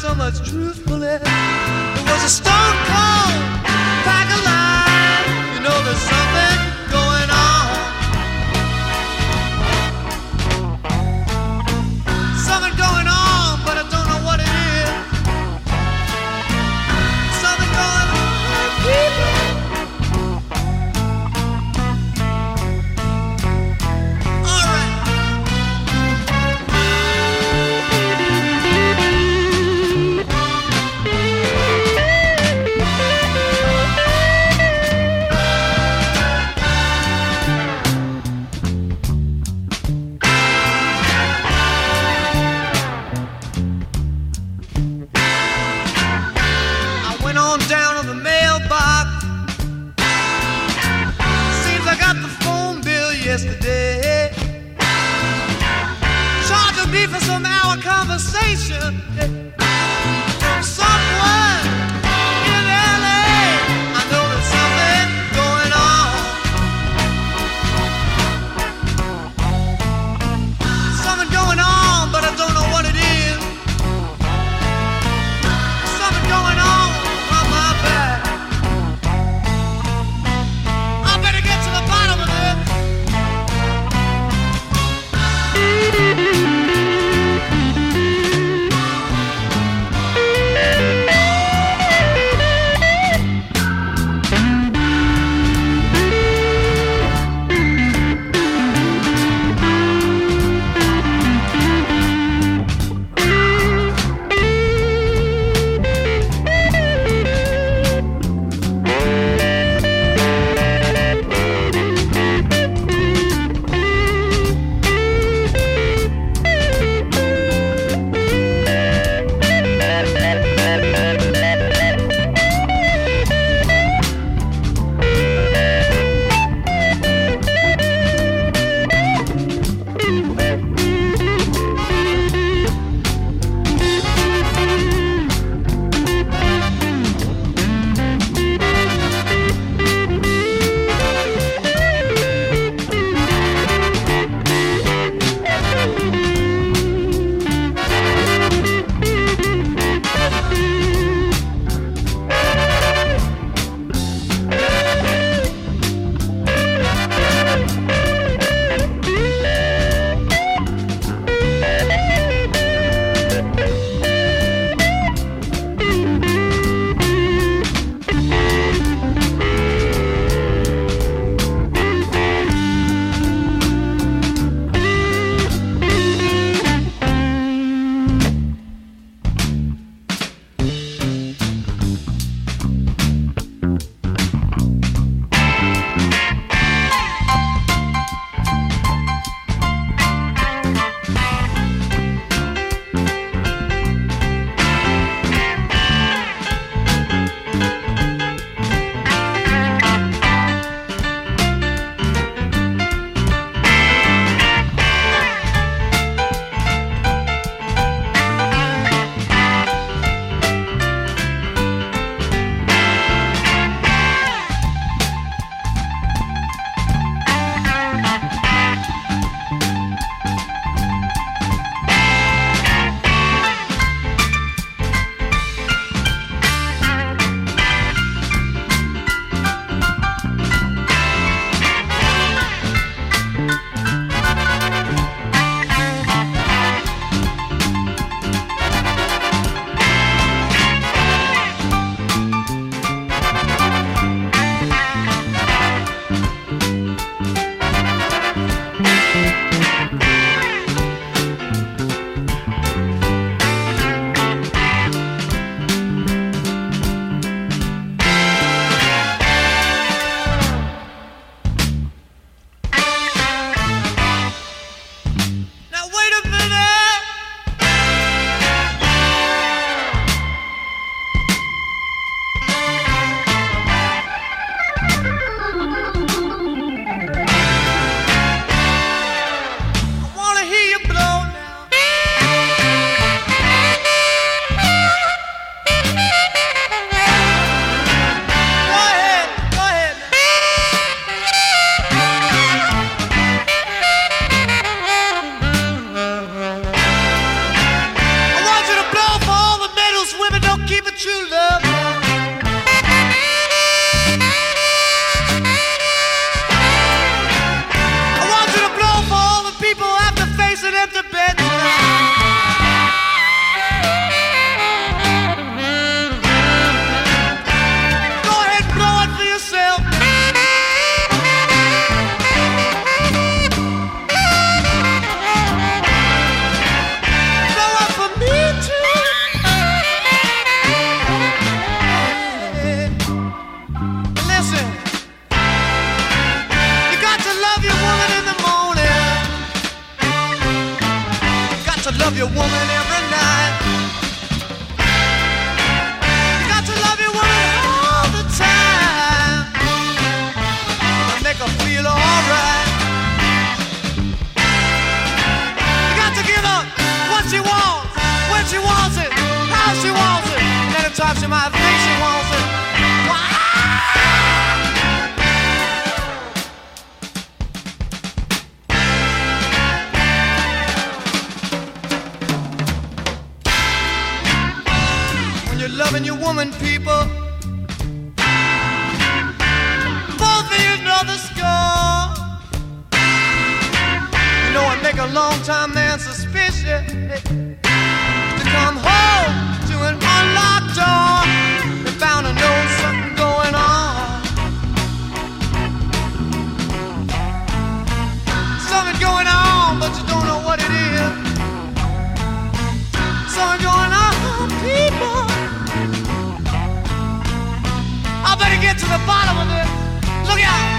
so much truthfulness. It was a stone cold pack of lies. You know there's something going on. Something going on, but I don't know what it is. Something going on, people. All right. Down to the mailbox. Seems I got the phone bill yesterday. Charging me for some hour conversation from someone in LA. I know there's something going on. Something going on, but I don't know what it is. Something going on. an empty bed tonight. Go ahead and blow it for yourself. Blow up for me too. Listen, you got to love your woman in the morning. You got to love your woman every night. You got to love your woman all the time. To make her feel alright. You got to give her what she wants, when she wants it, how she wants it, and anytime she might think she wants it. When you're loving your woman, people, both of you know the score. You know it make a long-time man suspicious to come home to an unlocked door. They're bound to know something going on. Something going on, but you don't know what it is. Something going on, people. I better get to the bottom of this. Look out!